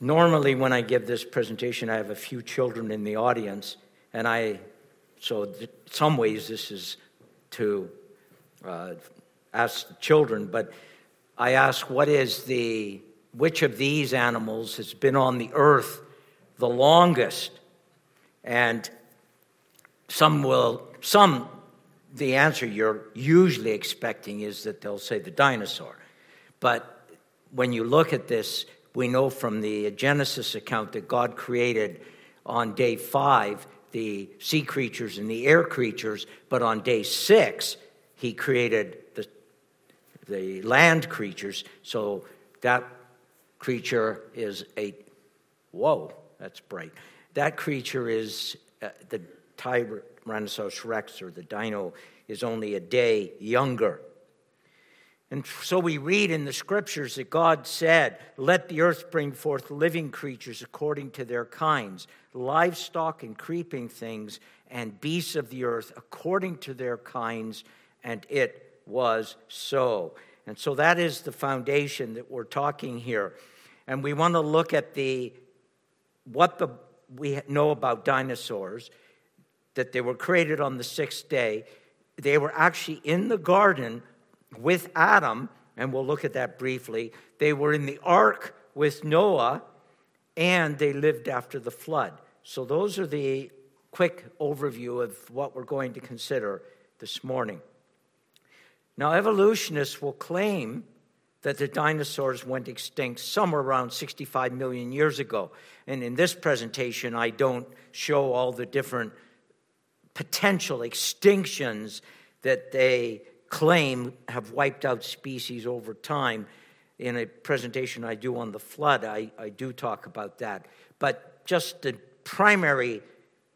Normally, when I give this presentation, I have a few children in the audience, and so in some ways this is to ask the children, but I ask, which of these animals has been on the earth the longest? And the answer you're usually expecting is that they'll say the dinosaur. But when you look at this, we know from the Genesis account that God created on day 5 the sea creatures and the air creatures, but on day 6 he created the land creatures. So that creature is that's bright. That creature is the Tyrannosaurus rex, or the dino, is only a day younger. And so we read in the scriptures that God said, "Let the earth bring forth living creatures according to their kinds, livestock and creeping things, and beasts of the earth according to their kinds," and it was so. And so that is the foundation that we're talking here. And we want to look at what we know about dinosaurs, that they were created on the 6th day. They were actually in the garden with Adam, and we'll look at that briefly. They were in the ark with Noah, and they lived after the flood. So those are the quick overview of what we're going to consider this morning. Now, evolutionists will claim that the dinosaurs went extinct somewhere around 65 million years ago. And in this presentation, I don't show all the different potential extinctions that they claim have wiped out species over time. In a presentation I do on the flood, I do talk about that. But just the primary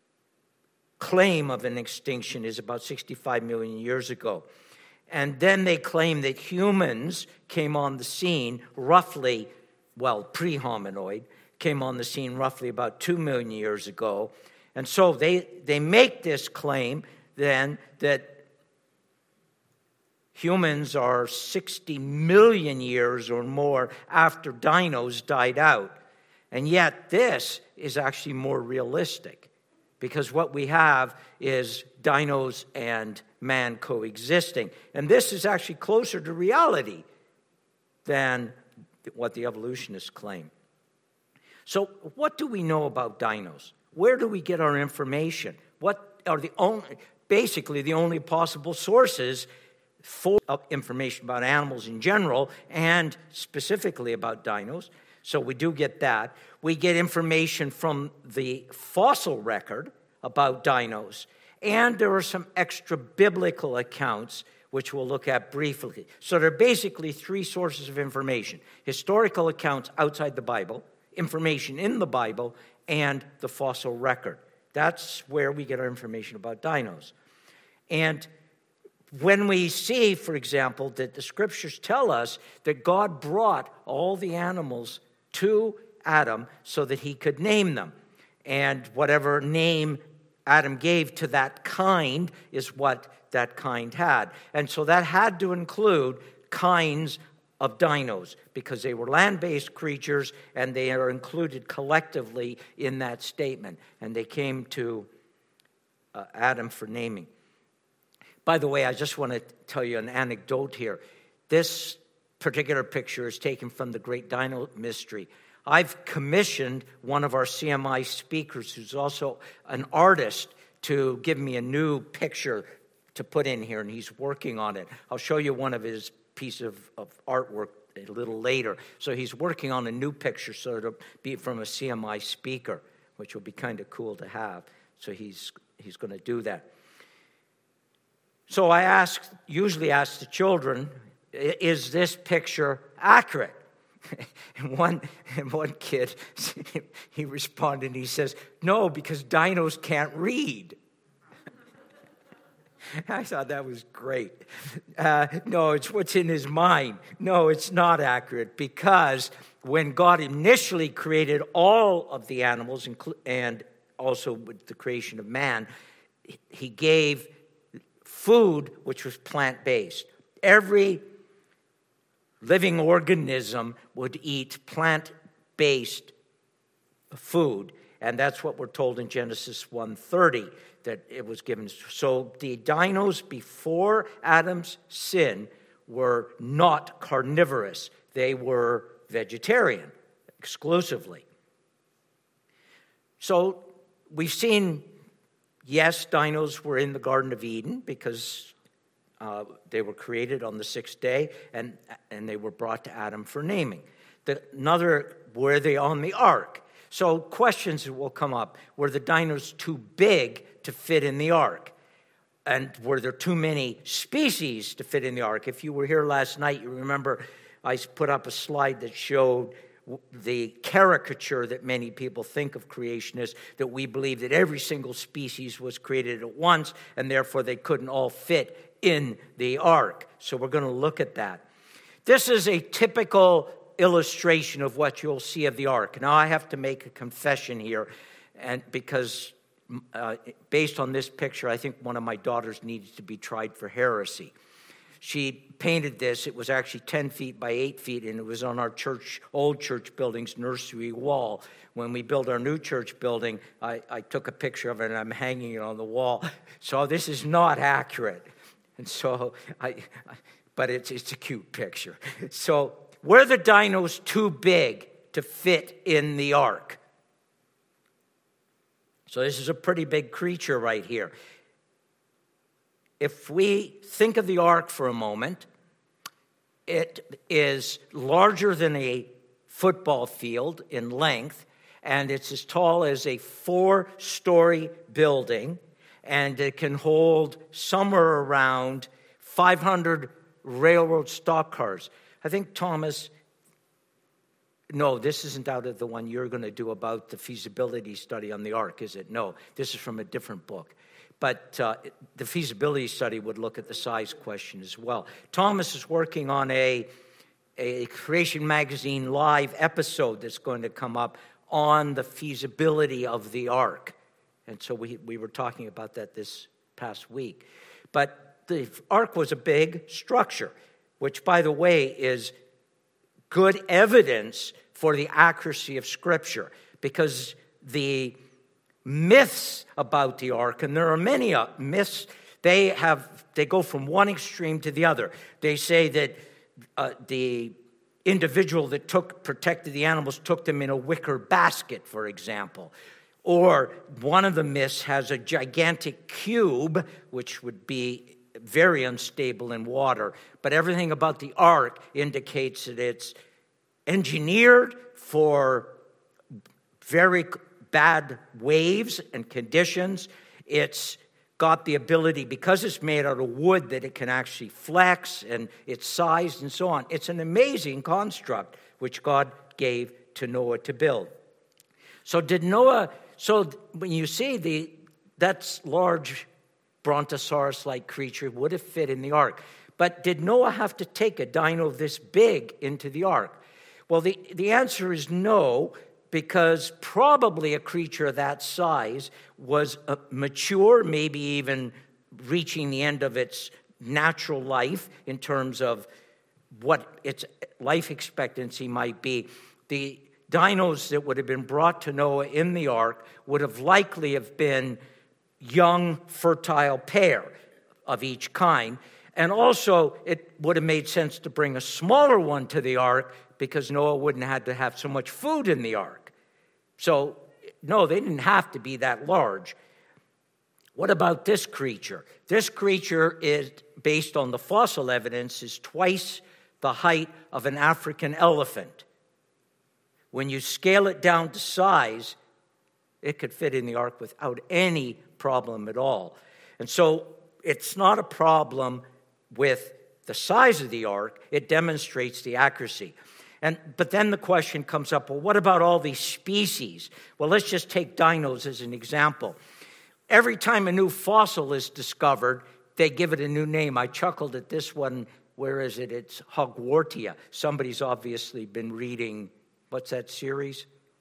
claim of an extinction is about 65 million years ago. And then they claim that humans came on the scene roughly, pre-hominoid, came on the scene roughly about 2 million years ago. And so they make this claim then that humans are 60 million years or more after dinos died out. And yet this is actually more realistic, because what we have is dinos and man coexisting. And this is actually closer to reality than what the evolutionists claim. So what do we know about dinos? Where do we get our information? What are the only possible sources for information about animals in general, and specifically about dinos? So we do get that. We get information from the fossil record about dinos. And there are some extra biblical accounts, which we'll look at briefly. So there are basically 3 sources of information: historical accounts outside the Bible, information in the Bible, and the fossil record. That's where we get our information about dinos. And when we see, for example, that the scriptures tell us that God brought all the animals to Adam so that he could name them, and whatever name Adam gave to that kind is what that kind had. And so that had to include kinds of dinos, because they were land-based creatures, and they are included collectively in that statement. And they came to Adam for naming. By the way, I just want to tell you an anecdote here. This particular picture is taken from the Great Dino Mystery. I've commissioned one of our CMI speakers, who's also an artist, to give me a new picture to put in here, and he's working on it. I'll show you one of his pieces of artwork a little later. So he's working on a new picture, so it'll be from a CMI speaker, which will be kind of cool to have. So he's going to do that. So I usually ask the children, is this picture accurate? And one kid, he responded, and he says, "No, because dinos can't read." I thought that was great. No, it's what's in his mind. No, it's not accurate, because when God initially created all of the animals, and also with the creation of man, he gave food which was plant-based. Every living organism would eat plant-based food. And that's what we're told in Genesis 1:30, that it was given. So the dinos before Adam's sin were not carnivorous. They were vegetarian exclusively. So we've seen, yes, dinos were in the Garden of Eden because they were created on the sixth day, and they were brought to Adam for naming. Were they on the ark? So questions will come up. Were the dinos too big to fit in the ark? And were there too many species to fit in the ark? If you were here last night, you remember I put up a slide that showed the caricature that many people think of creationists, that we believe that every single species was created at once, and therefore they couldn't all fit in the ark. So we're going to look at that. This is a typical illustration of what you'll see of the ark. Now, I have to make a confession here, and because based on this picture, I think one of my daughters needs to be tried for heresy. She painted this. It was actually 10 feet by 8 feet, and it was on our old church building's nursery wall. When we built our new church building, I took a picture of it, and I'm hanging it on the wall. So this is not accurate. And so, but it's a cute picture. So were the dinos too big to fit in the ark? So this is a pretty big creature right here. If we think of the ark for a moment, it is larger than a football field in length, and it's as tall as a 4-story building, and it can hold somewhere around 500 railroad stock cars. I think, Thomas, no, this isn't out of the one you're going to do about the feasibility study on the ark, is it? No, this is from a different book. But the feasibility study would look at the size question as well. Thomas is working on a Creation Magazine live episode that's going to come up on the feasibility of the ark. And so we were talking about that this past week. But the ark was a big structure, which, by the way, is good evidence for the accuracy of Scripture, because the myths about the ark, and there are many myths, they go from one extreme to the other. They say that the individual that protected the animals took them in a wicker basket, for example. Or one of the myths has a gigantic cube, which would be very unstable in water. But everything about the ark indicates that it's engineered for very bad waves and conditions. It's got the ability, because it's made out of wood, that it can actually flex, and it's sized and so on. It's an amazing construct which God gave to Noah to build. So when you see that large brontosaurus-like creature would have fit in the ark. But did Noah have to take a dino this big into the ark? Well, the answer is no, because probably a creature that size was mature, maybe even reaching the end of its natural life in terms of what its life expectancy might be. The dinos that would have been brought to Noah in the ark would have likely have been young, fertile pair of each kind. And also, it would have made sense to bring a smaller one to the ark, because Noah wouldn't have had to have so much food in the ark. So, no, they didn't have to be that large. What about this creature? This creature is, based on the fossil evidence, is twice the height of an African elephant. When you scale it down to size, it could fit in the ark without any problem at all. And so it's not a problem with the size of the ark. It demonstrates the accuracy. But then the question comes up, well, what about all these species? Well, let's just take dinos as an example. Every time a new fossil is discovered, they give it a new name. I chuckled at this one. Where is it? It's Hogwartia. Somebody's obviously been reading, what's that series?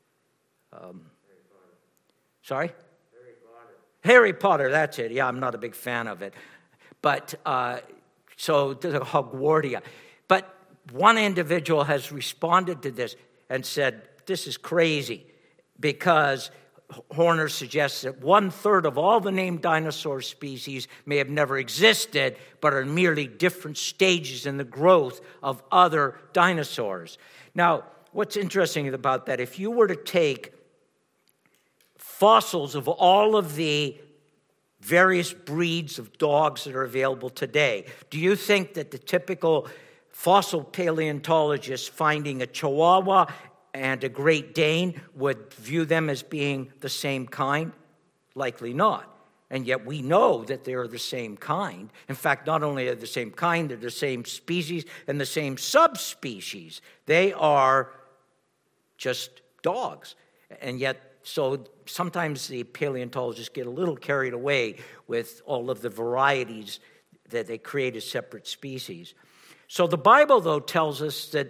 Sorry? Harry Potter, that's it. Yeah, I'm not a big fan of it. But, so the Hogwartia. But one individual has responded to this and said, this is crazy. because Horner suggests that 1/3 of all the named dinosaur species may have never existed, but are merely different stages in the growth of other dinosaurs. Now, what's interesting about that, if you were to take fossils of all of the various breeds of dogs that are available today, do you think that the typical fossil paleontologist finding a Chihuahua and a Great Dane would view them as being the same kind? Likely not. And yet we know that they're the same kind. In fact, not only are they the same kind, they're the same species and the same subspecies. They are just dogs. And yet, so sometimes the paleontologists get a little carried away with all of the varieties that they create as separate species. So the Bible, though, tells us that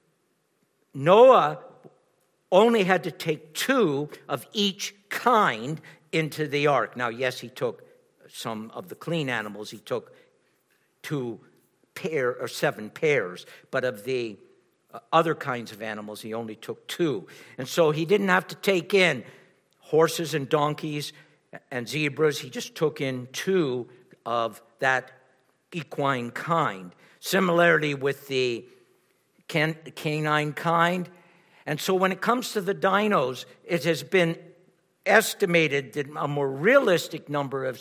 Noah only had to take 2 of each kind into the ark. Now, yes, he took some of the clean animals. He took 7 pairs. But of the other kinds of animals, he only took 2. And so he didn't have to take in horses and donkeys and zebras. He just took in 2 of that equine kind. Similarly with the canine kind. And so when it comes to the dinos, it has been estimated that a more realistic number of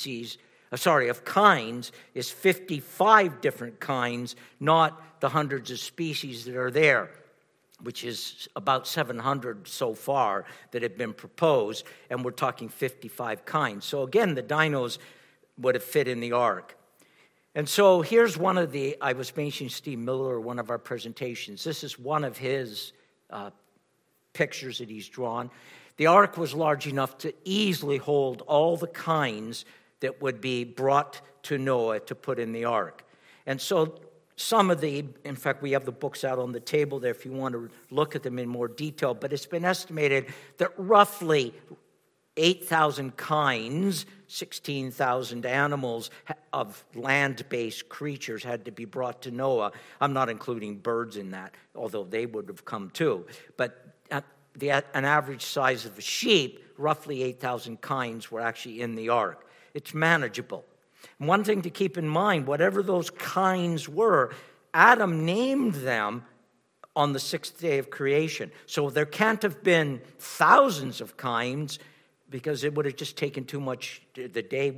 of kinds is 55 different kinds, not the hundreds of species that are there, which is about 700 so far that have been proposed, and we're talking 55 kinds. So again, the dinos would have fit in the ark. And so here's one of I was mentioning Steve Miller, one of our presentations. This is one of his pictures that he's drawn. The ark was large enough to easily hold all the kinds that would be brought to Noah to put in the ark. And so in fact, we have the books out on the table there if you want to look at them in more detail, but it's been estimated that roughly 8,000 kinds, 16,000 animals of land-based creatures had to be brought to Noah. I'm not including birds in that, although they would have come too. But an average size of a sheep, roughly 8,000 kinds were actually in the ark. It's manageable. And one thing to keep in mind, whatever those kinds were, Adam named them on the 6th day of creation. So there can't have been thousands of kinds, because it would have just taken too much. The day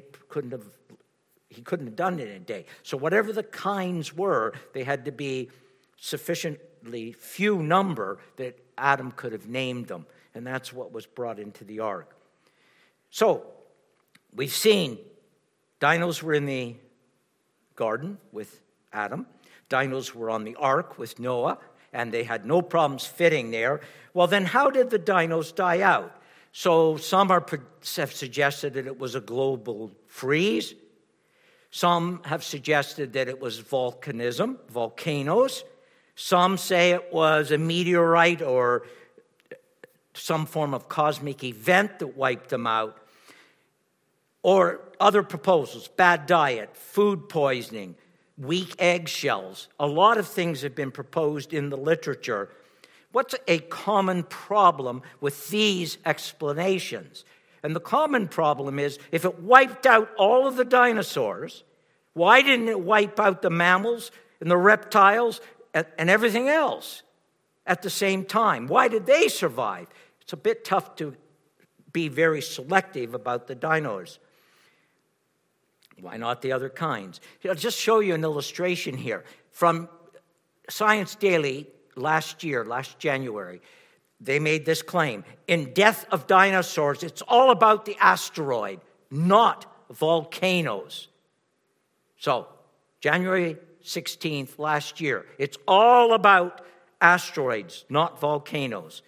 he couldn't have done it in a day. So whatever the kinds were, they had to be sufficiently few number that Adam could have named them. And that's what was brought into the ark. So we've seen dinos were in the garden with Adam. Dinos were on the ark with Noah, and they had no problems fitting there. Well, then how did the dinos die out? So some have suggested that it was a global freeze. Some have suggested that it was volcanoes. Some say it was a meteorite or some form of cosmic event that wiped them out. Or other proposals, bad diet, food poisoning, weak eggshells. A lot of things have been proposed in the literature. What's a common problem with these explanations? And the common problem is, if it wiped out all of the dinosaurs, why didn't it wipe out the mammals and the reptiles and everything else at the same time? Why did they survive? It's a bit tough to be very selective about the dinos. Why not the other kinds? I'll just show you an illustration here. From Science Daily last January, they made this claim. In Death of Dinosaurs, it's all about the asteroid, not volcanoes. So, January 16th last year, it's all about asteroids, not volcanoes.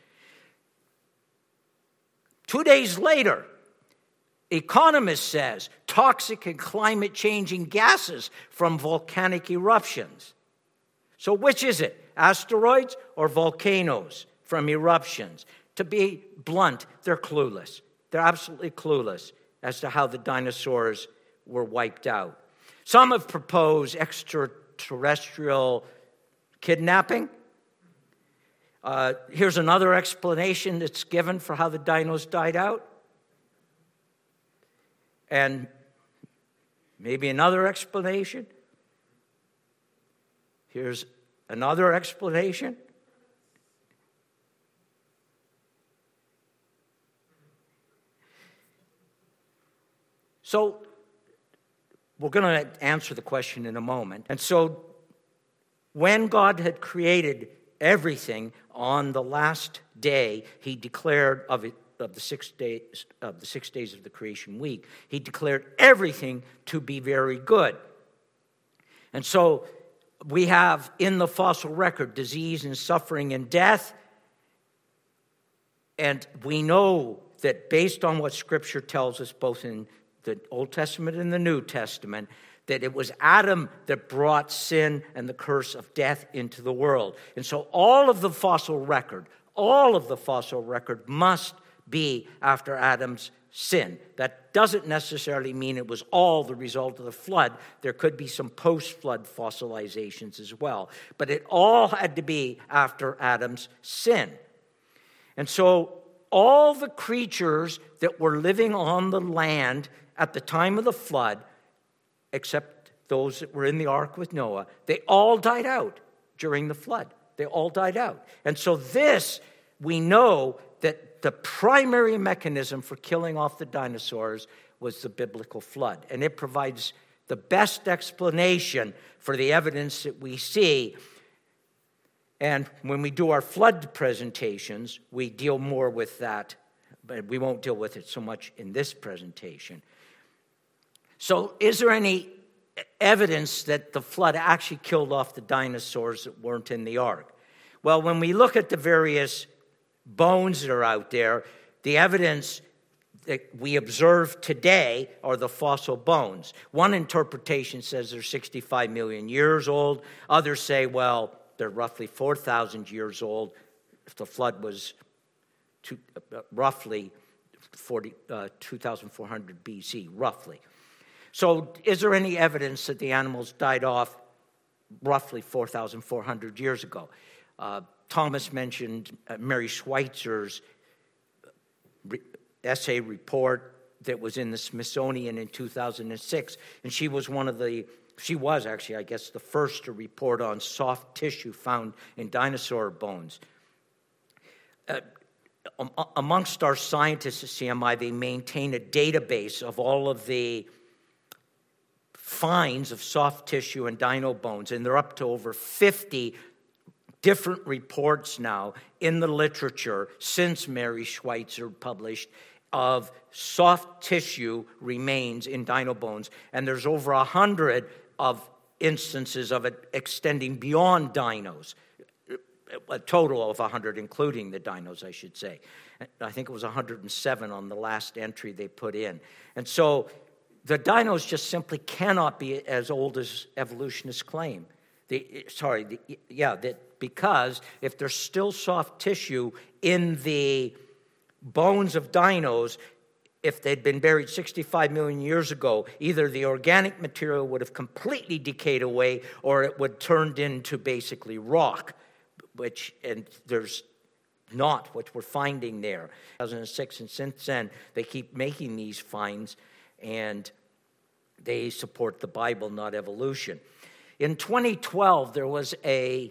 2 days later, Economist says toxic and climate-changing gases from volcanic eruptions. So which is it? Asteroids or volcanoes from eruptions? To be blunt, they're clueless. They're absolutely clueless as to how the dinosaurs were wiped out. Some have proposed extraterrestrial kidnapping. Here's another explanation that's given for how the dinos died out. And maybe another explanation. Here's another explanation. So we're going to answer the question in a moment. And so when God had created everything on the last day, he declared of the 6 days of the creation week, he declared everything to be very good. And so we have in the fossil record disease and suffering and death. And we know that based on what Scripture tells us, both in the Old Testament and the New Testament, that it was Adam that brought sin and the curse of death into the world. And so all of the fossil record must be after Adam's sin. That doesn't necessarily mean it was all the result of the flood. There could be some post-flood fossilizations as well. But it all had to be after Adam's sin. And so all the creatures that were living on the land at the time of the flood, except those that were in the ark with Noah, they all died out during the flood. They all died out. And so this, we know that the primary mechanism for killing off the dinosaurs was the biblical flood. And it provides the best explanation for the evidence that we see. And when we do our flood presentations, we deal more with that, but we won't deal with it so much in this presentation. So is there any evidence that the flood actually killed off the dinosaurs that weren't in the ark? Well, when we look at the various bones that are out there, the evidence that we observe today are the fossil bones. One interpretation says they're 65 million years old. Others say, well, they're roughly 4,000 years old. If the flood was roughly 2,400 BC, roughly. So is there any evidence that the animals died off roughly 4,400 years ago? Thomas mentioned Mary Schweitzer's essay report that was in the Smithsonian in 2006. And she was actually, I guess, the first to report on soft tissue found in dinosaur bones. Amongst our scientists at CMI, they maintain a database of all of the finds of soft tissue and dino bones, and they're up to over 50 different reports now in the literature since Mary Schweitzer published of soft tissue remains in dino bones, and there's over 100 of instances of it extending beyond dinos, a total of 100, including the dinos, I should say. I think it was 107 on the last entry they put in. And so the dinos just simply cannot be as old as evolutionists claim. Because if there's still soft tissue in the bones of dinos, if they'd been buried 65 million years ago, either the organic material would have completely decayed away or it would turned into basically rock, and there's not what we're finding there. 2006, and since then, they keep making these finds, and they support the Bible, not evolution. In 2012, there was a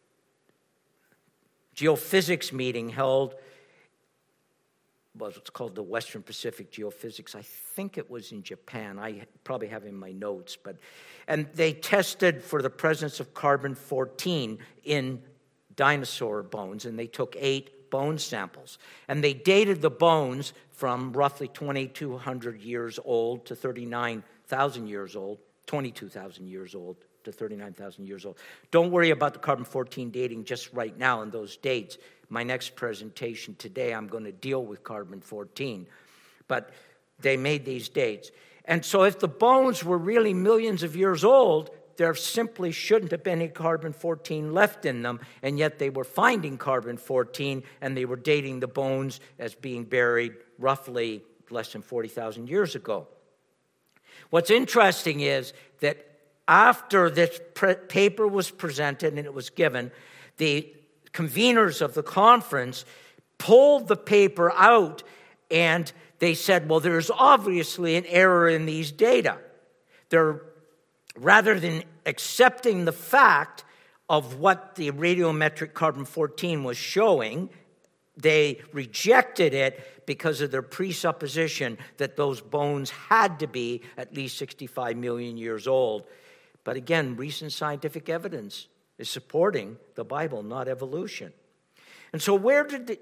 geophysics meeting held, what's called the Western Pacific Geophysics. I think it was in Japan. I probably have it in my notes. And they tested for the presence of carbon-14 in dinosaur bones, and they took 8 bone samples. And they dated the bones from roughly 2,200 years old to 39,000 years old, 22,000 years old to 39,000 years old. Don't worry about the carbon-14 dating just right now in those dates. My next presentation today, I'm going to deal with carbon-14. But they made these dates. And so if the bones were really millions of years old, there simply shouldn't have been any carbon-14 left in them, and yet they were finding carbon-14, and they were dating the bones as being buried roughly less than 40,000 years ago. What's interesting is that after this paper was presented and it was given, the conveners of the conference pulled the paper out, and they said, well, there's obviously an error in these data. Rather than accepting the fact of what the radiometric carbon-14 was showing, they rejected it because of their presupposition that those bones had to be at least 65 million years old. But again, recent scientific evidence is supporting the Bible, not evolution. And so where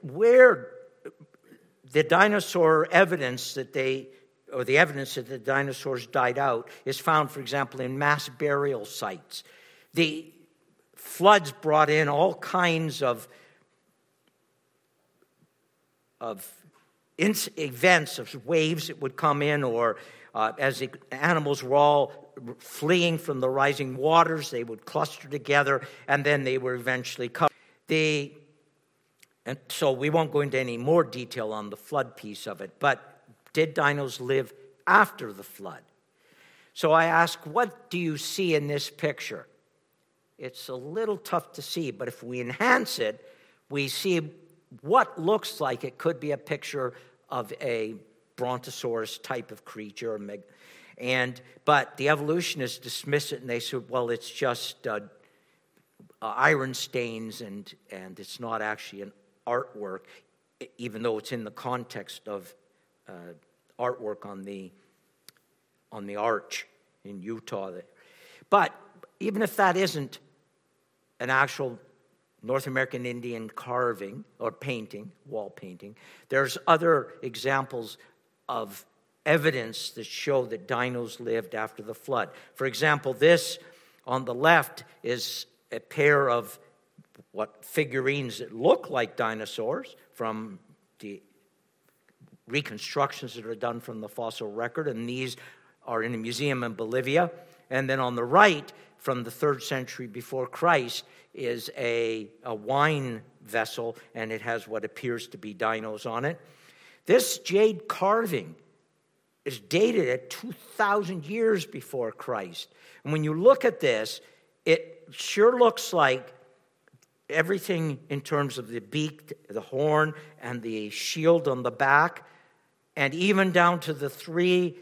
the dinosaur evidence the evidence that the dinosaurs died out is found, for example, in mass burial sites. The floods brought in all kinds of events, of waves that would come in, or as the animals were all fleeing from the rising waters, they would cluster together, and then they were eventually covered. And so we won't go into any more detail on the flood piece of it, but did dinos live after the flood? So I ask, what do you see in this picture? It's a little tough to see, but if we enhance it, we see what looks like it could be a picture of a brontosaurus type of creature. But the evolutionists dismiss it, and they say, well, it's just iron stains, and it's not actually an artwork, even though it's in the context of artwork on the arch in Utah. But even if that isn't an actual North American Indian carving or painting, wall painting, there's other examples of evidence that show that dinos lived after the flood. For example, this on the left is a pair of what figurines that look like dinosaurs from the reconstructions that are done from the fossil record, and these are in a museum in Bolivia. And then on the right, from the 3rd century before Christ, is a wine vessel, and it has what appears to be dinos on it. This jade carving is dated at 2,000 years before Christ. And when you look at this, it sure looks like everything in terms of the beak, the horn, and the shield on the back, and even down to the three,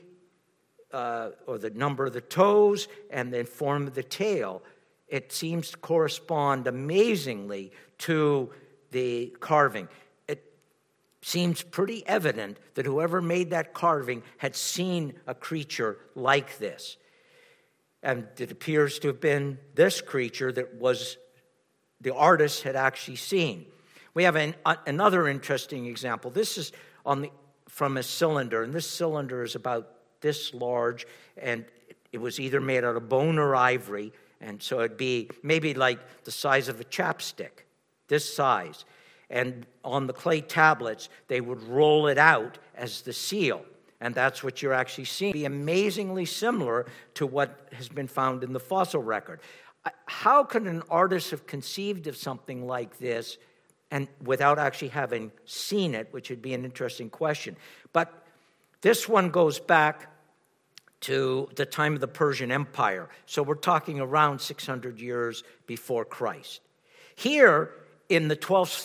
or the number of the toes, and the form of the tail. It seems to correspond amazingly to the carving. It seems pretty evident that whoever made that carving had seen a creature like this. And it appears to have been this creature that the artist had actually seen. We have another interesting example. This is from a cylinder, and this cylinder is about this large, and it was either made out of bone or ivory, and so it'd be maybe like the size of a chapstick, this size. And on the clay tablets, they would roll it out as the seal, and that's what you're actually seeing. It'd be amazingly similar to what has been found in the fossil record. How could an artist have conceived of something like this and without actually having seen it, which would be an interesting question. But this one goes back to the time of the Persian Empire. So we're talking around 600 years before Christ. Here in the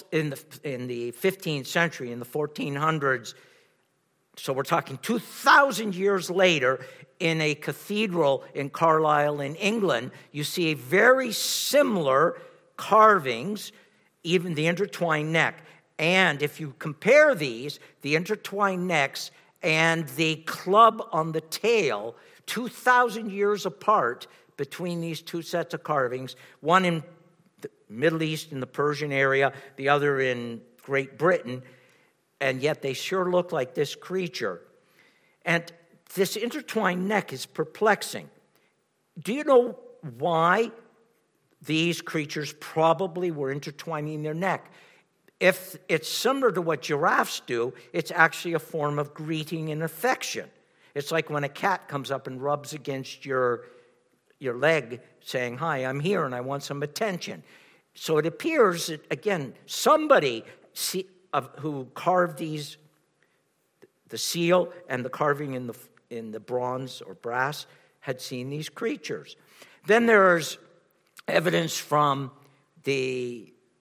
15th century, in the 1400s, so we're talking 2,000 years later, in a cathedral in Carlisle in England, you see very similar carvings, even the intertwined neck. And if you compare these, the intertwined necks and the club on the tail, 2,000 years apart between these two sets of carvings, one in the Middle East in the Persian area, the other in Great Britain, and yet they sure look like this creature. And this intertwined neck is perplexing. Do you know why these creatures probably were intertwining their neck? If it's similar to what giraffes do, it's actually a form of greeting and affection. It's like when a cat comes up and rubs against your leg saying, "Hi, I'm here and I want some attention." So it appears that, again, somebody who carved these, the seal and the carving in the bronze or brass, had seen these creatures. Then there's evidence from the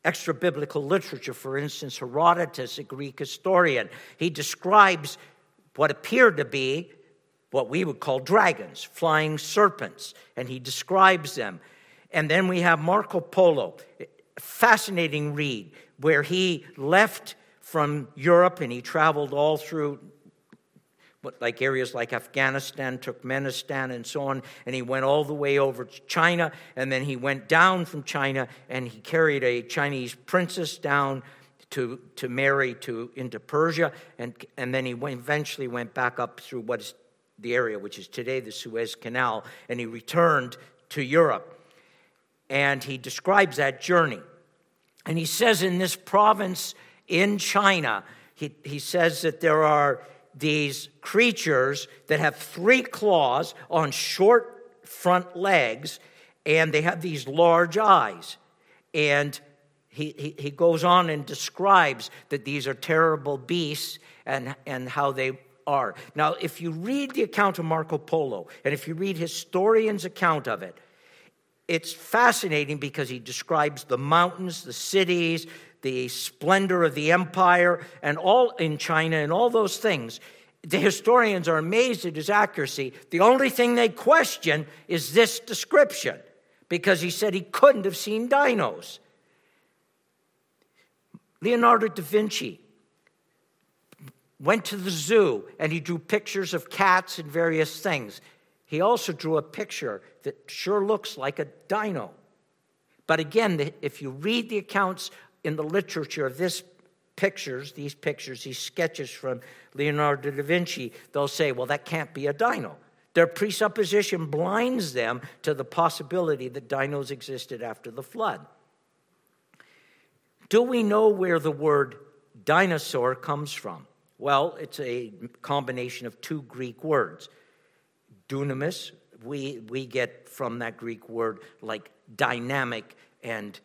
extra-biblical literature. For instance, Herodotus, a Greek historian, he describes what appeared to be what we would call dragons, flying serpents, and he describes them. And then we have Marco Polo, a fascinating read, where he left from Europe and he traveled all through like areas like Afghanistan, Turkmenistan, and so on, and he went all the way over to China, and then he went down from China, and he carried a Chinese princess down to marry into Persia, and then he eventually went back up through what is the area which is today the Suez Canal, and he returned to Europe. And he describes that journey. And he says in this province in China, he says that there are these creatures that have 3 claws on short front legs, and they have these large eyes. And he goes on and describes that these are terrible beasts and how they are. Now, if you read the account of Marco Polo, and if you read historians' account of it, it's fascinating because he describes the mountains, the cities, the splendor of the empire, and all in China, and all those things. The historians are amazed at his accuracy. The only thing they question is this description, because he said he couldn't have seen dinos. Leonardo da Vinci went to the zoo and he drew pictures of cats and various things. He also drew a picture that sure looks like a dino. But again, if you read the accounts in the literature of these pictures, these sketches from Leonardo da Vinci, they'll say, well, that can't be a dino. Their presupposition blinds them to the possibility that dinos existed after the flood. Do we know where the word dinosaur comes from? Well, it's a combination of 2 Greek words. Dunamis, we get from that Greek word like dynamic and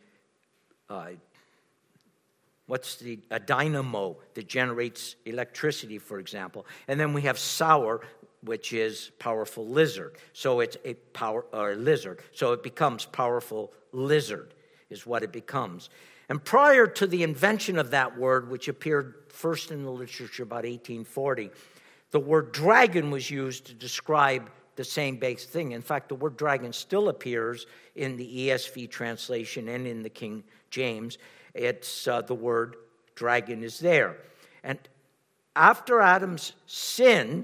a dynamo that generates electricity, for example. And then we have saur, which is powerful lizard. So it's a lizard. So it becomes powerful lizard is what it becomes. And prior to the invention of that word, which appeared first in the literature about 1840, the word dragon was used to describe the same basic thing. In fact, the word dragon still appears in the ESV translation and in the King James. It's the word dragon is there. And after Adam's sin,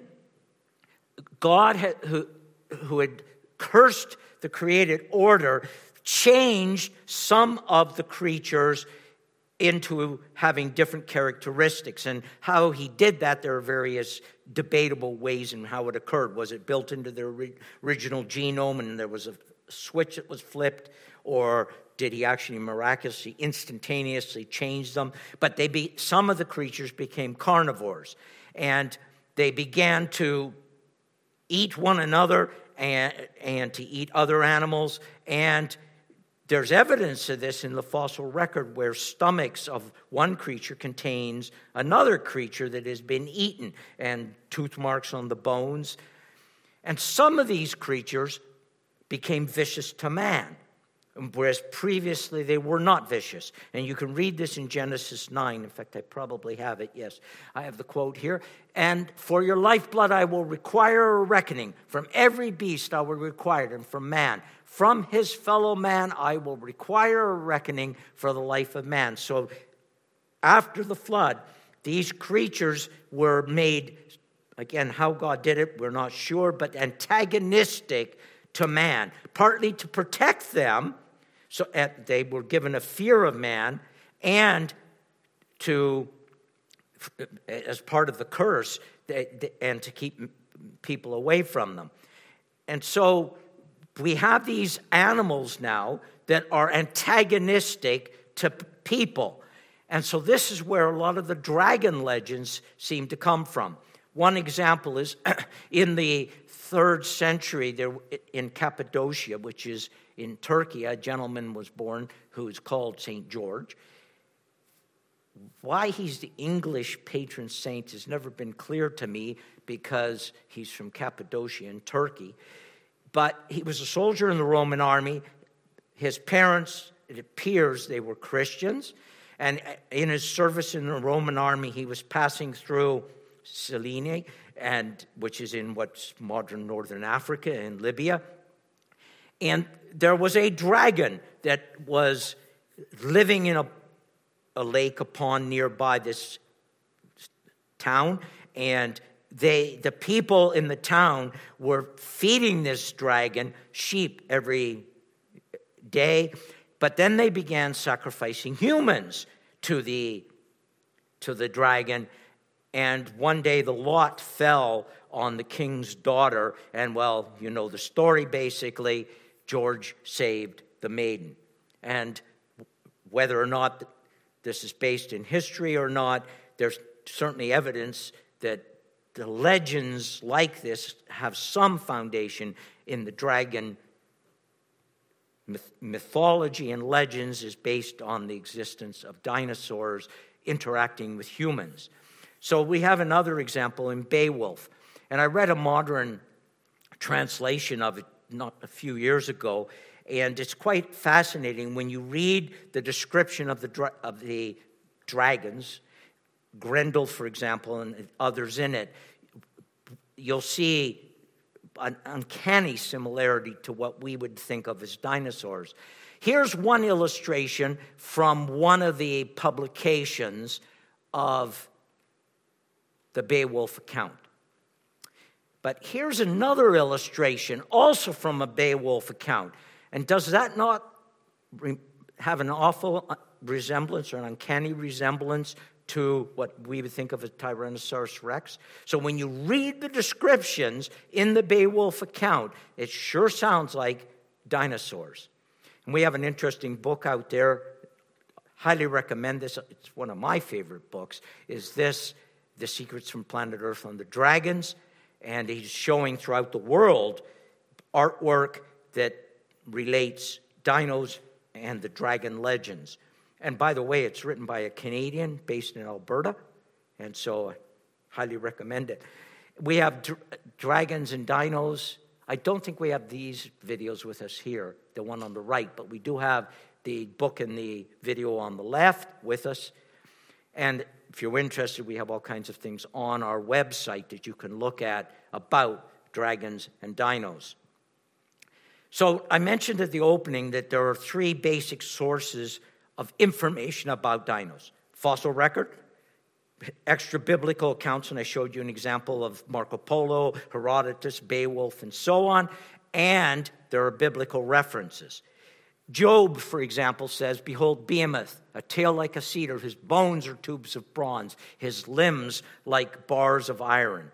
God, who had cursed the created order, changed some of the creatures into having different characteristics. And how he did that, there are various debatable ways in how it occurred. Was it built into their original genome and there was a switch that was flipped? Or did he actually miraculously, instantaneously change them? But some of the creatures became carnivores. And they began to eat one another and to eat other animals. And there's evidence of this in the fossil record where stomachs of one creature contains another creature that has been eaten and tooth marks on the bones. And some of these creatures became vicious to man, whereas previously they were not vicious. And you can read this in Genesis 9. In fact, I probably have it. Yes, I have the quote here. And for your lifeblood I will require a reckoning. From every beast I will require it, and from man. From his fellow man I will require a reckoning for the life of man. So after the flood, these creatures were made, again, how God did it, we're not sure, but antagonistic to man, partly to protect them. So they were given a fear of man, and as part of the curse, and to keep people away from them. And so we have these animals now that are antagonistic to people. And so this is where a lot of the dragon legends seem to come from. One example is in the 3rd century there, in Cappadocia, which is in Turkey, a gentleman was born who is called St. George. Why he's the English patron saint has never been clear to me because he's from Cappadocia in Turkey. But he was a soldier in the Roman army. His parents it appears they were Christians. And in his service in the Roman army, he was passing through Cyrene, which is in what's modern northern Africa and Libya. And there was a dragon that was living in a lake, a pond nearby this town. And the people in the town were feeding this dragon sheep every day. But then they began sacrificing humans to the dragon. And one day the lot fell on the king's daughter. And, well, you know the story basically. George saved the maiden. And whether or not this is based in history or not, there's certainly evidence that the legends like this have some foundation in the dragon. Mythology and legends is based on the existence of dinosaurs interacting with humans. So we have another example in Beowulf. And I read a modern translation of it not a few years ago, and it's quite fascinating when you read the description of the dragons, Grendel, for example, and others in it. You'll see an uncanny similarity to what we would think of as dinosaurs. Here's one illustration from one of the publications of the Beowulf account. But here's another illustration, also from a Beowulf account. And does that not have an awful resemblance or an uncanny resemblance to what we would think of as Tyrannosaurus rex? So when you read the descriptions in the Beowulf account, it sure sounds like dinosaurs. And we have an interesting book out there. Highly recommend this. It's one of my favorite books. Is this The Secrets from Planet Earth on the Dragons? And he's showing throughout the world artwork that relates dinos and the dragon legends. And by the way, it's written by a Canadian based in Alberta, and so I highly recommend it. We have dragons and dinos. I don't think we have these videos with us here, the one on the right, but we do have the book and the video on the left with us. And if you're interested, we have all kinds of things on our website that you can look at about dragons and dinos. So I mentioned at the opening that there are three basic sources of information about dinos: fossil record, extra-biblical accounts, and I showed you an example of Marco Polo, Herodotus, Beowulf, and so on, and there are biblical references. Job, for example, says, "Behold, Behemoth, a tail like a cedar, his bones are tubes of bronze, his limbs like bars of iron."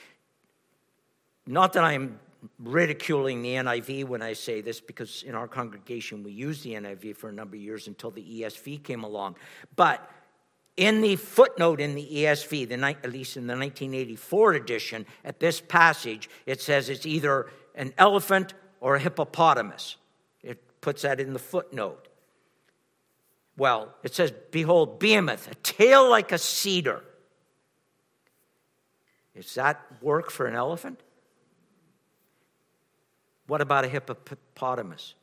Not that I'm ridiculing the NIV when I say this, because in our congregation we used the NIV for a number of years until the ESV came along. But in the footnote in the ESV, at least in the 1984 edition, at this passage, it says it's either an elephant or a hippopotamus. It puts that in the footnote. Well, it says, "Behold, Behemoth, a tail like a cedar." Does that work for an elephant? What about a hippopotamus?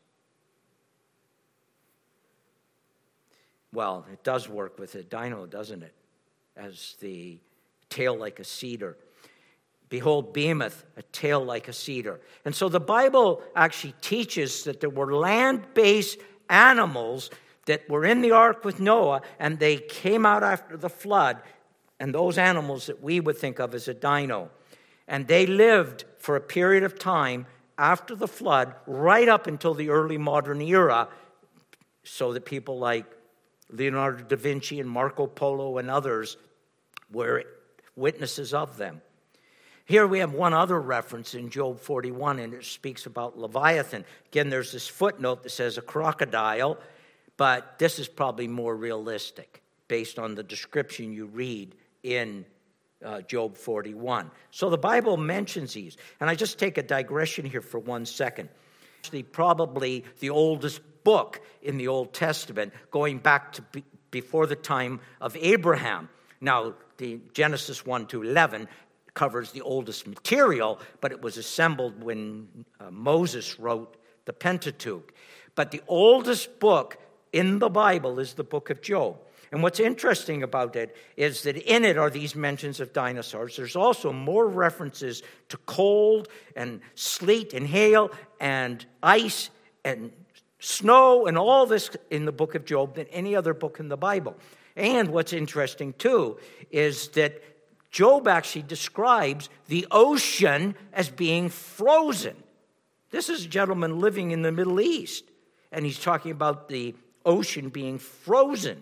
Well, it does work with a dino, doesn't it? As the tail like a cedar. "Behold, Behemoth, a tail like a cedar." And so the Bible actually teaches that there were land-based animals that were in the ark with Noah, and they came out after the flood, and those animals that we would think of as a dino. And they lived for a period of time after the flood, right up until the early modern era, so that people like Leonardo da Vinci and Marco Polo and others were witnesses of them. Here we have one other reference in Job 41, and it speaks about Leviathan. Again, there's this footnote that says a crocodile, but this is probably more realistic based on the description you read in Job 41. So the Bible mentions these. And I just take a digression here for 1 second. Actually, probably the oldest book in the Old Testament, going back to before the time of Abraham. Now, the Genesis 1 to 11 covers the oldest material, but it was assembled when Moses wrote the Pentateuch. But the oldest book in the Bible is the book of Job. And what's interesting about it is that in it are these mentions of dinosaurs. There's also more references to cold and sleet and hail and ice and snow and all this in the book of Job than any other book in the Bible. And what's interesting, too, is that Job actually describes the ocean as being frozen. This is a gentleman living in the Middle East, and he's talking about the ocean being frozen.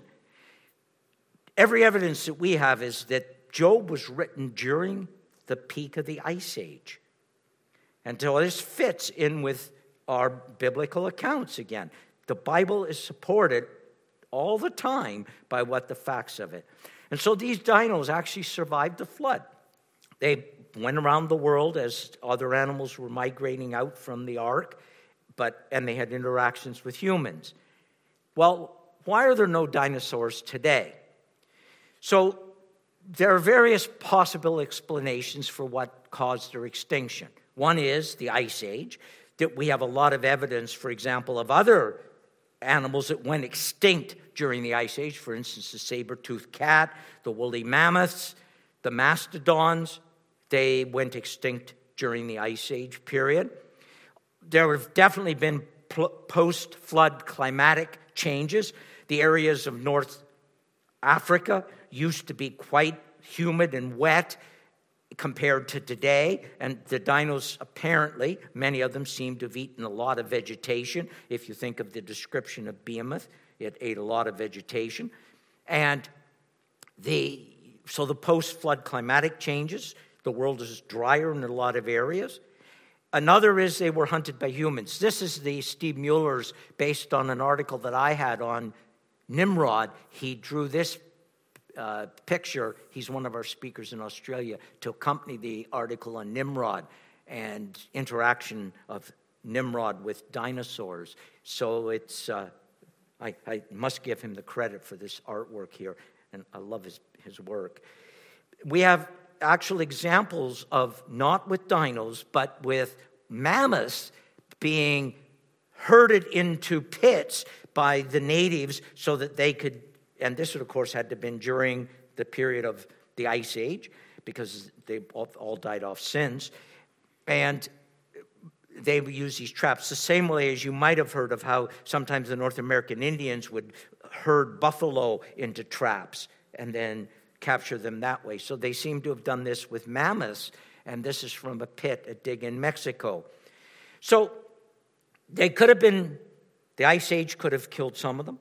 Every evidence that we have is that Job was written during the peak of the Ice Age. And so this fits in with our biblical accounts again. The Bible is supported all the time by what the facts of it. And so these dinos actually survived the flood. They went around the world as other animals were migrating out from the ark, and they had interactions with humans. Well, why are there no dinosaurs today? So there are various possible explanations for what caused their extinction. One is the Ice Age, that we have a lot of evidence, for example, of other animals that went extinct during the Ice Age. For instance, the saber-toothed cat, the woolly mammoths, the mastodons, they went extinct during the Ice Age period. There have definitely been post-flood climatic changes. The areas of North Africa used to be quite humid and wet compared to today, and the dinos apparently, many of them seem to have eaten a lot of vegetation. If you think of the description of Behemoth, it ate a lot of vegetation. And so the post-flood climatic changes, the world is drier in a lot of areas. Another is they were hunted by humans. This is the Steve Mueller's, based on an article that I had on Nimrod. He drew this picture. He's one of our speakers in Australia to accompany the article on Nimrod and interaction of Nimrod with dinosaurs. So it's I must give him the credit for this artwork here, and I love his work. We have actual examples of not with dinos, but with mammoths being herded into pits by the natives so that they could. And this, of course, had to have been during the period of the Ice Age because they all died off since. And they would use these traps the same way as you might have heard of how sometimes the North American Indians would herd buffalo into traps and then capture them that way. So they seem to have done this with mammoths, and this is from a pit, a dig in Mexico. So they could have been, the Ice Age could have killed some of them.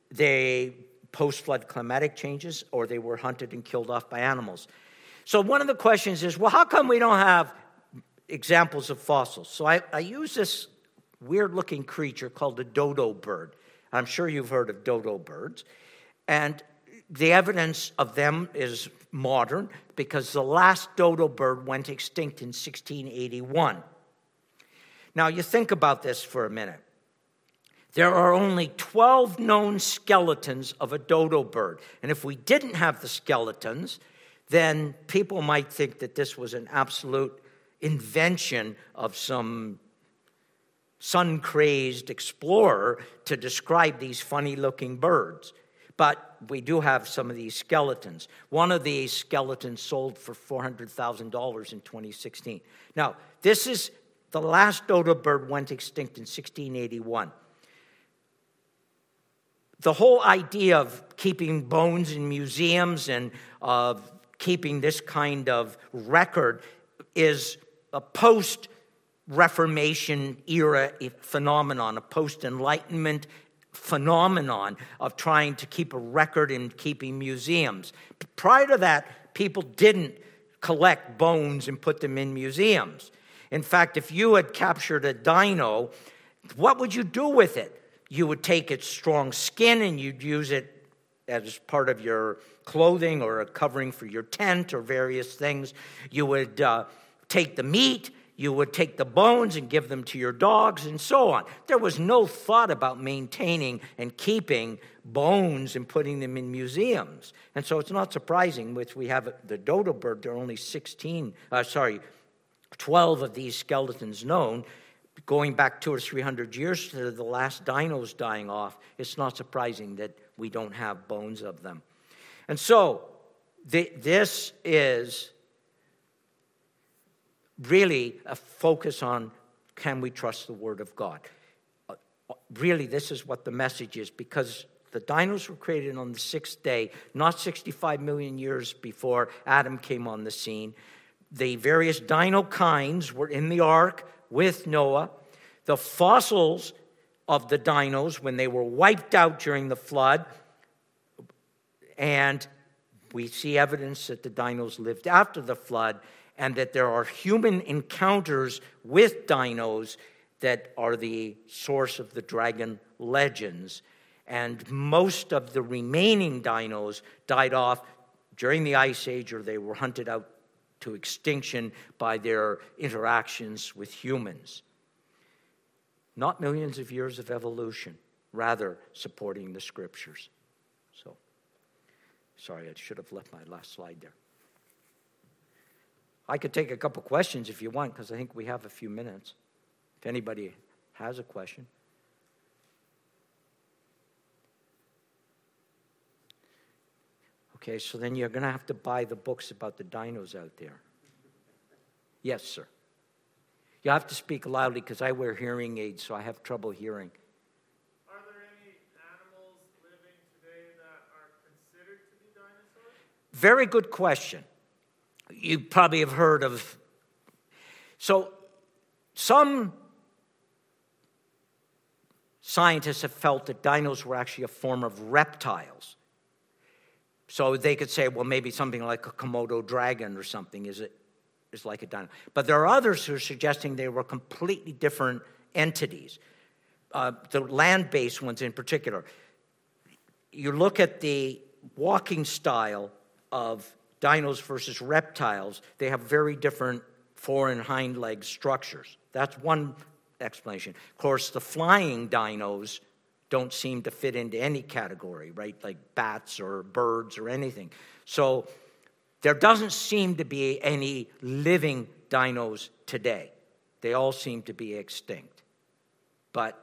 Post-flood climatic changes, or they were hunted and killed off by animals. So one of the questions is, well, how come we don't have examples of fossils? So I use this weird-looking creature called the dodo bird. I'm sure you've heard of dodo birds. And the evidence of them is modern because the last dodo bird went extinct in 1681. Now, you think about this for a minute. There are only 12 known skeletons of a dodo bird. And if we didn't have the skeletons, then people might think that this was an absolute invention of some sun-crazed explorer to describe these funny-looking birds. But we do have some of these skeletons. One of these skeletons sold for $400,000 in 2016. Now, this is the last dodo bird went extinct in 1681. The whole idea of keeping bones in museums and of keeping this kind of record is a post-Reformation era phenomenon, a post-Enlightenment phenomenon of trying to keep a record and keeping museums. Prior to that, people didn't collect bones and put them in museums. In fact, if you had captured a dino, what would you do with it? You would take its strong skin and you'd use it as part of your clothing or a covering for your tent or various things. You would take the meat, you would take the bones and give them to your dogs and so on. There was no thought about maintaining and keeping bones and putting them in museums. And so it's not surprising, which we have the dodo bird, there are only 12 of these skeletons known, going back 200 or 300 years to the last dinos dying off, it's not surprising that we don't have bones of them. And so, this is really a focus on, can we trust the Word of God? Really, this is what the message is, because the dinos were created on the sixth day, not 65 million years before Adam came on the scene. The various dino kinds were in the ark with Noah. The fossils of the dinos, when they were wiped out during the flood, and we see evidence that the dinos lived after the flood, and that there are human encounters with dinos that are the source of the dragon legends. And most of the remaining dinos died off during the Ice Age, or they were hunted out to extinction by their interactions with humans. Not millions of years of evolution, rather supporting the scriptures. So, sorry, I should have left my last slide there. I could take a couple questions if you want, because I think we have a few minutes. If anybody has a question. Okay, so then you're going to have to buy the books about the dinos out there. Yes, sir. You have to speak loudly because I wear hearing aids, so I have trouble hearing. Are there any animals living today that are considered to be dinosaurs? Very good question. You probably have heard of. So, some scientists have felt that dinos were actually a form of reptiles. So they could say, well, maybe something like a Komodo dragon or something is like a dino. But there are others who are suggesting they were completely different entities. The land-based ones in particular. You look at the walking style of dinos versus reptiles, they have very different fore and hind leg structures. That's one explanation. Of course, the flying dinos don't seem to fit into any category, right? Like bats or birds or anything. So there doesn't seem to be any living dinos today. They all seem to be extinct. But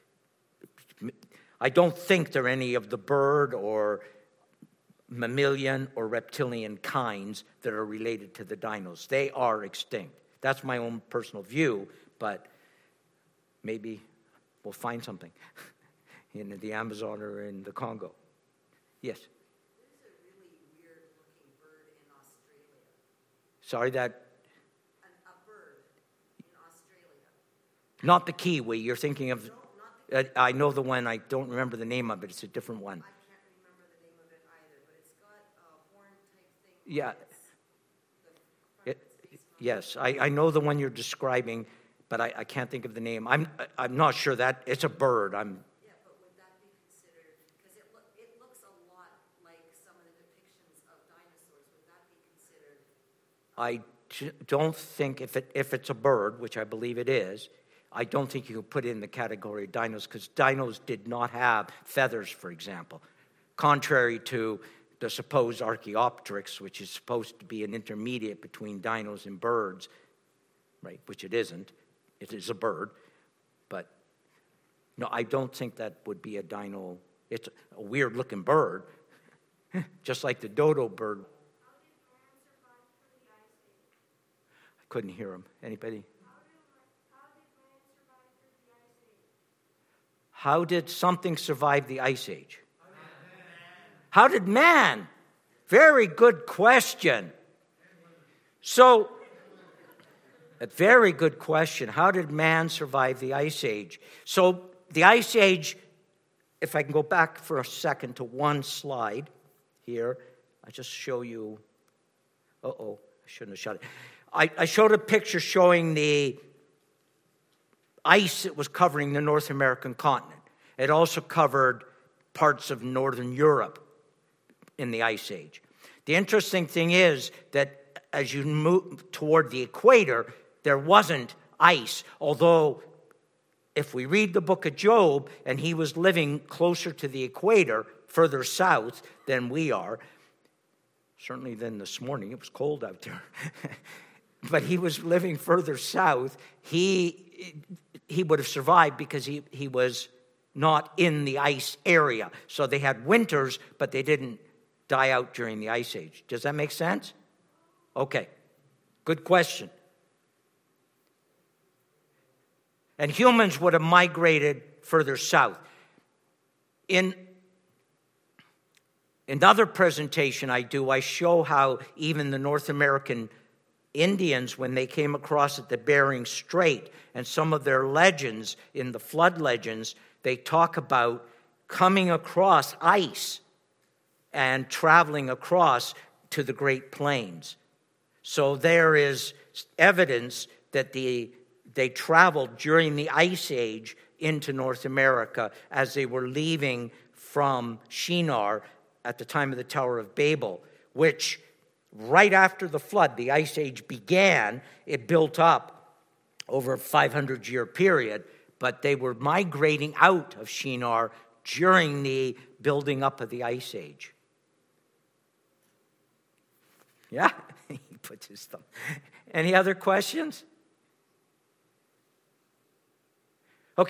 I don't think there are any of the bird or mammalian or reptilian kinds that are related to the dinos. They are extinct. That's my own personal view, but maybe we'll find something in the Amazon or in the Congo. Yes? There's a really weird-looking bird in Australia. Sorry, that... A bird in Australia. Not the kiwi. You're thinking of... No, not the I know the one. I don't remember the name of it. It's a different one. I can't remember the name of it either, but it's got a horn-type thing. Yeah. The front of its face. Yes, I know the one you're describing, but I can't think of the name. I'm not sure that... It's a bird. Yeah, but would that be considered... Because it looks a lot like some of the depictions of dinosaurs. Would that be considered... I don't think if it's a bird, which I believe it is, I don't think you can put it in the category of dinos, because dinos did not have feathers, for example. Contrary to the supposed Archaeopteryx, which is supposed to be an intermediate between dinos and birds, right? Which it isn't. It is a bird. But no, I don't think that would be a dino. It's a weird-looking bird, just like the dodo bird. I couldn't hear him. Anybody? How did something survive the Ice Age? How did man? Very good question. So, a very good question. How did man survive the Ice Age? So, the Ice Age, if I can go back for a second to one slide here, I just show you. I shouldn't have shot it. I showed a picture showing the ice that was covering the North American continent. It also covered parts of Northern Europe in the Ice Age. The interesting thing is that as you move toward the equator, there wasn't ice, although if we read the book of Job, and he was living closer to the equator, further south than we are, certainly than this morning, it was cold out there. but he was living further south. He would have survived because he was not in the ice area. So they had winters, but they didn't die out during the Ice Age. Does that make sense? Okay, good question. And humans would have migrated further south. In another presentation I do, I show how even the North American Indians, when they came across at the Bering Strait, and some of their legends, in the flood legends, they talk about coming across ice and traveling across to the Great Plains. So there is evidence that they traveled during the Ice Age into North America as they were leaving from Shinar at the time of the Tower of Babel, which right after the flood, the Ice Age began. It built up over a 500-year period, but they were migrating out of Shinar during the building up of the Ice Age. Yeah, he puts his thumb. Any other questions?